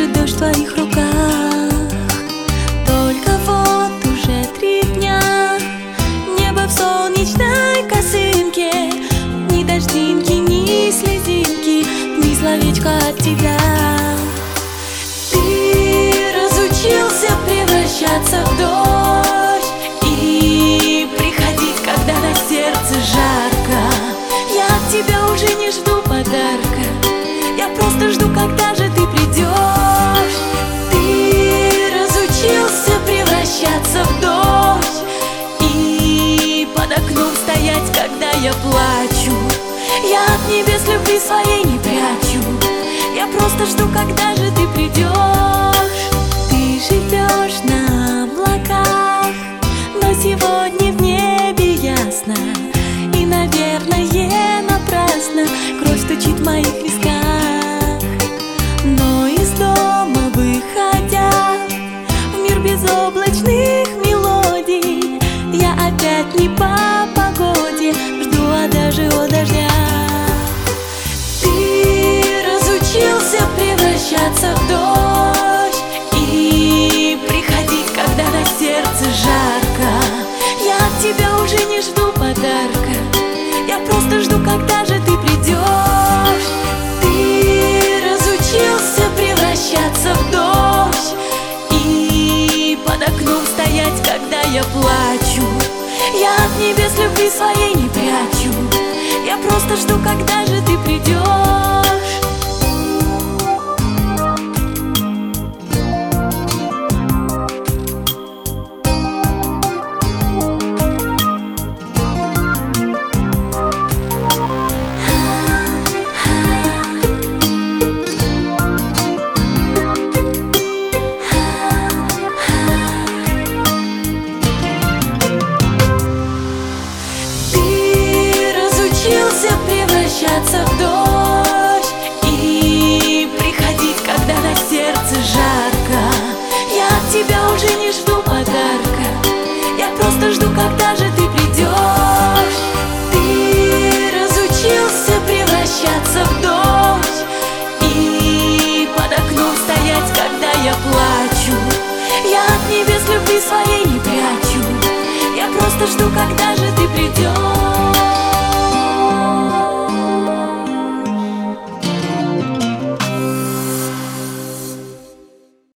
держит дождь в твоих руках. Только вот уже 3 дня небо в солнечной косынке. Ни дождинки, ни слезинки, ни словечко от тебя. Ты разучился превращаться в дождь и приходить, когда на сердце жарко. Я от тебя уже не жду подарка, я просто жду, когда же ты придешь. Ты разучился превращаться в дождь и под окном стоять, когда я плачу. Я от небес любви своей не прячу, я просто жду, когда же ты придешь. Ты живешь на облаках, но сегодня в небе ясно. И, наверное, напрасно кровь стучит в моих висках. Но из дома выходя в мир безоблачных мелодий, я опять не по погоде жду адажио дождя. Ты разучился превращаться в дождь и приходить, когда на сердце жарко. Я от тебя уже не жду подарка, я просто жду, когда же ты придешь. Ты разучился превращаться в дождь и под окном стоять, когда я плачу. Я от небес любви своей не прячу, я просто жду, когда же ты придешь. Превращаться в дождь и приходить, когда на сердце жарко. Я от тебя уже не жду подарка, я просто жду, когда же ты придешь. Ты разучился превращаться в дождь и под окном стоять, когда я плачу. Я от небес любви своей не прячу, я просто жду, когда же ты придешь.